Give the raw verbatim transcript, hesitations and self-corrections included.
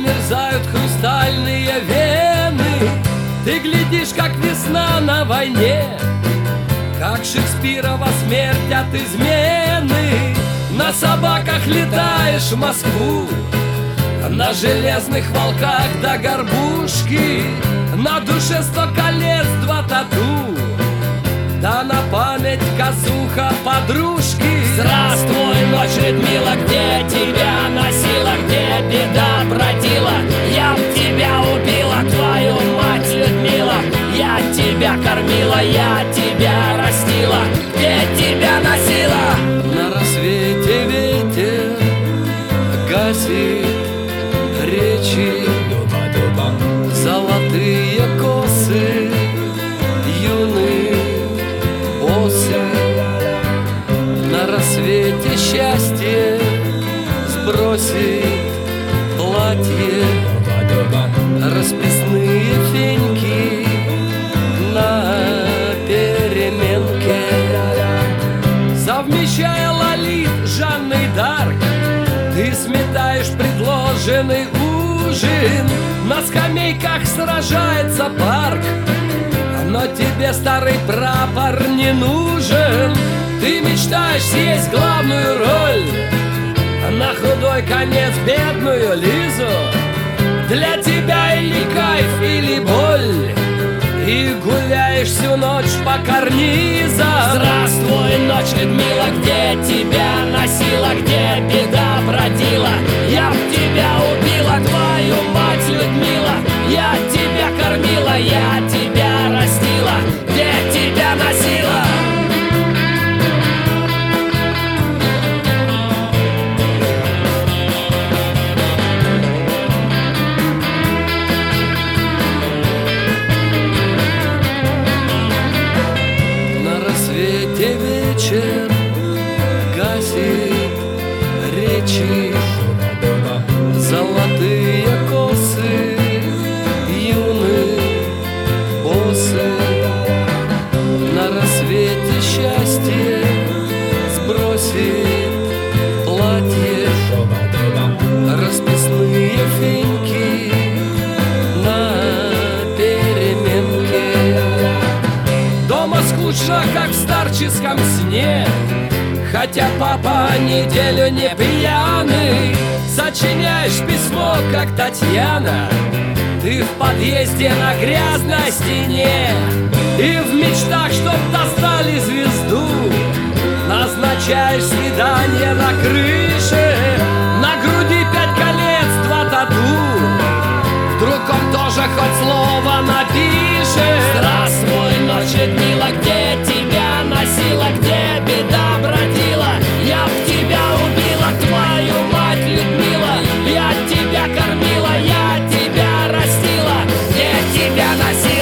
замерзают хрустальные вены. Ты глядишь, как весна на войне, как Шекспирова смерть от измены. На собаках летаешь в Москву, на железных волках до горбушки, на душе сто колец, два тату, да на память казуха подружки. Здравствуй, ночь, Людмила, где тебя носила, где беда бродила? Я б тебя убила, твою мать, Людмила. Я тебя кормила, я тебя растила, где тебя носила? На рассвете ветер гасит речи, золотые косы юные осы. На рассвете счастье сбросит платье, расписные феньки на переменке. Совмещая Лолит с Жанной Дарк, ты сметаешь предложенный ужин. На скамейках сражается парк, но тебе старый прапор не нужен. Ты мечтаешь съесть главную роль, на худой конец бедную Лизу. Для тебя или кайф, или боль, и гуляешь всю ночь по карнизам. Здравствуй, ночь, Людмила, где тебя носила, где беда бродила? Я б тебя убила, твою мать, Людмила. Я тебя кормила, я тебя растила, где тебя носила? Вечер гасит речи, золотые косы юных осы. На рассвете счастье сбросит платье, расписные феньки на переменке. Дома скучно, как в старческом сне, хотя папа неделю не пьяный. Сочиняешь письмо, как Татьяна, ты в подъезде на грязной стене. И в мечтах, чтоб достали звезду, назначаешь свидание на крыше. На груди пять колец, два тату, вдруг он тоже хоть слово напишет. Здравствуй, ночь, Людмила, где тебя носила, где беда бродила? Я б тебя убила, твою мать, Людмила. Я тебя кормила, я тебя растила, где тебя носила?